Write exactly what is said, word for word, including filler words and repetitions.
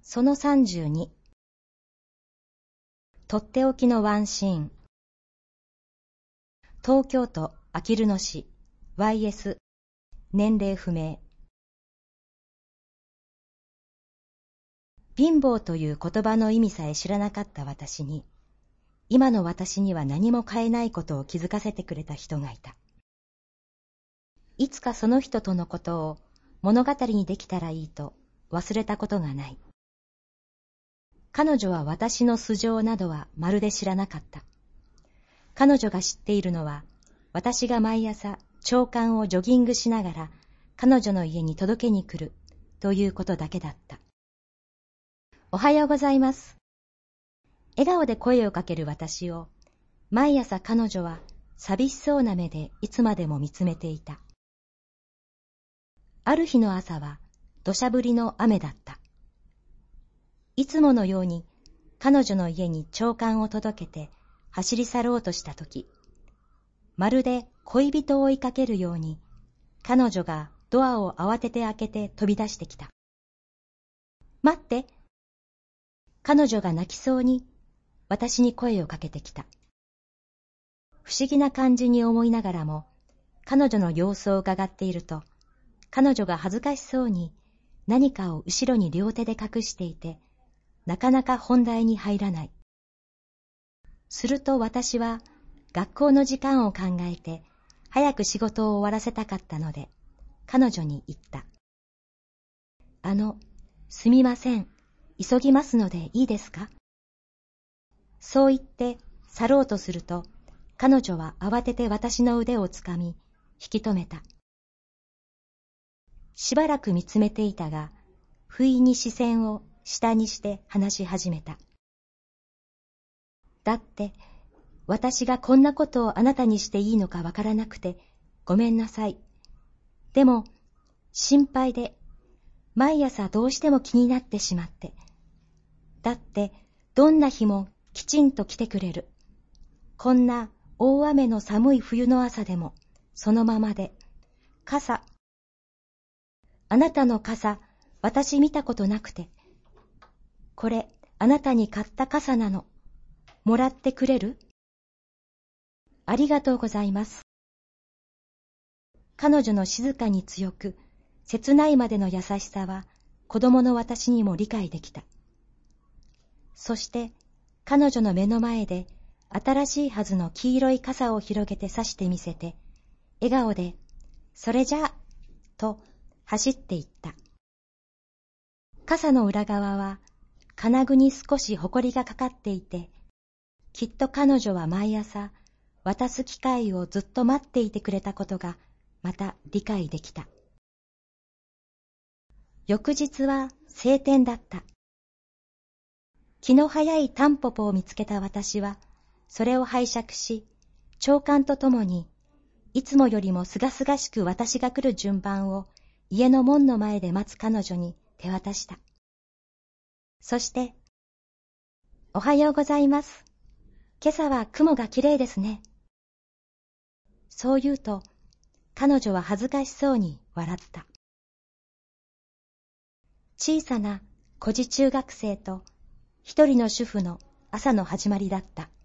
そのさんじゅうに。とっておきのワンシーン。東京都あきる野市 ワイエス 年齢不明。貧乏という言葉の意味さえ知らなかった私に、今の私には何も買えないことを気づかせてくれた人がいた。いつかその人とのことを物語にできたらいいと忘れたことがない。彼女は私の素性などはまるで知らなかった。彼女が知っているのは、私が毎朝朝刊をジョギングしながら彼女の家に届けに来るということだけだった。おはようございます。笑顔で声をかける私を、毎朝彼女は寂しそうな目でいつまでも見つめていた。ある日の朝は土砂降りの雨だった。いつものように彼女の家に朝刊を届けて走り去ろうとしたとき、まるで恋人を追いかけるように彼女がドアを慌てて開けて飛び出してきた。待って。彼女が泣きそうに私に声をかけてきた。不思議な感じに思いながらも、彼女の様子を伺っていると、彼女が恥ずかしそうに何かを後ろに両手で隠していて、なかなか本題に入らない。すると私は学校の時間を考えて早く仕事を終わらせたかったので、彼女に言った。あの、すみません。急ぎますのでいいですか？そう言って去ろうとすると、彼女は慌てて私の腕をつかみ、引き止めた。しばらく見つめていたが、不意に視線を下にして話し始めた。だって、私がこんなことをあなたにしていいのかわからなくて、ごめんなさい。でも、心配で、毎朝どうしても気になってしまって。だって、どんな日もきちんと来てくれる。こんな大雨の寒い冬の朝でも、そのままで。傘。あなたの傘、私見たことなくて。これ、あなたに買った傘なの。もらってくれる？ありがとうございます。彼女の静かに強く、切ないまでの優しさは、子供の私にも理解できた。そして、彼女の目の前で、新しいはずの黄色い傘を広げて差してみせて、笑顔で、それじゃあ、と走っていった。傘の裏側は、金具に少しほこりがかかっていて、きっと彼女は毎朝、渡す機会をずっと待っていてくれたことが、また理解できた。翌日は晴天だった。気の早いタンポポを見つけた私は、それを拝借し、朝刊とともに、いつもよりもすがすがしく私が来る順番を家の門の前で待つ彼女に手渡した。そして、おはようございます。今朝は雲がきれいですね。そう言うと、彼女は恥ずかしそうに笑った。小さな孤児中学生と一人の主婦の朝の始まりだった。